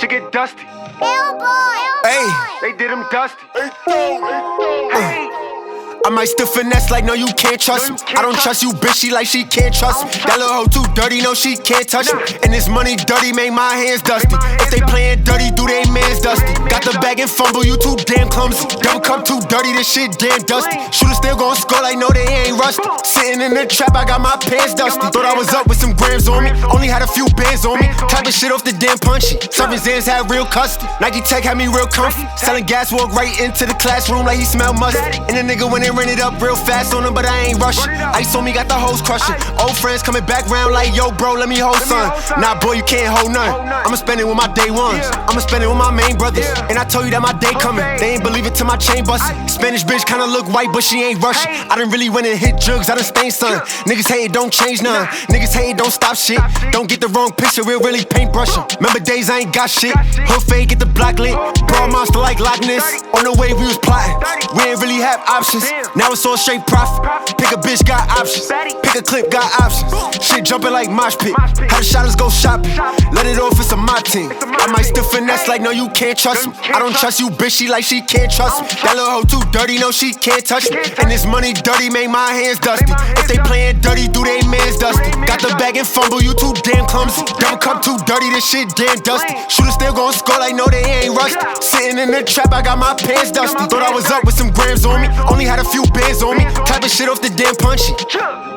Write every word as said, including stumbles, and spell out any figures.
shit get dusty. Hey, They did him dusty. Hey. I might still finesse like no you can't trust me. I don't trust you bitch, she like she can't trust me. That little hoe too dirty, no she can't touch me. And this money dirty make my hands dusty. If they playin' dirty, do they mans dusty. Got the bag and fumble, you too damn clumsy. Double cup too dirty, this shit damn dusty. Shooter still gon' score like no they ain't rusty. Sitting in the trap, I got my pants dusty. Thought I was up with some grams on me, only had a few bands on me. Type of shit off the damn punchy. Serving Zans had real custody. Nike Tech had me real comfy. Selling gas, walk right into the classroom like he smell musty. And the nigga went and ran it up real fast on him, but I ain't rushing. Ice on me, got the hoes crushing. Old friends coming back round like, yo, bro, let me hold some. Nah, boy, you can't hold none. I'ma spend it with my day ones. I'ma spend it with my main brothers. And I told you that my day coming. They ain't believe it till my chain bust. Spanish bitch kinda look white, but she ain't Russian. I done really went and hit jugs, I done stained son. Niggas hate, don't change none. Niggas hate, don't stop shit. Don't get the wrong picture, we'll really paintbrushing. Remember days I ain't got shit. Hood fade, get the block lit. Broad monster like Loch Ness. On the way we was plotting. We ain't really have options. Now it's all straight profit. Pick a bitch, got options. Pick a clip, got options. Shit jumping like mosh pit. How the shotters go shopping. Let it off, it's a my team. I might still finesse like no you can't trust me. I don't trust you bitch, she like she can't trust me. That little hoe too dirty, no she can't touch me. And this money dirty make my hands dusty. If they playin' dirty, do they mans dusty. Got the bag and fumble, you too damn clumsy. Double cup too dirty, this shit damn dusty. Shooter still gon' score like no they ain't rusty. Sitting in the trap, I got my pants dusty. Thought I was up with some grams on me, only had a few bands on me. Type of shit off the damn punchy.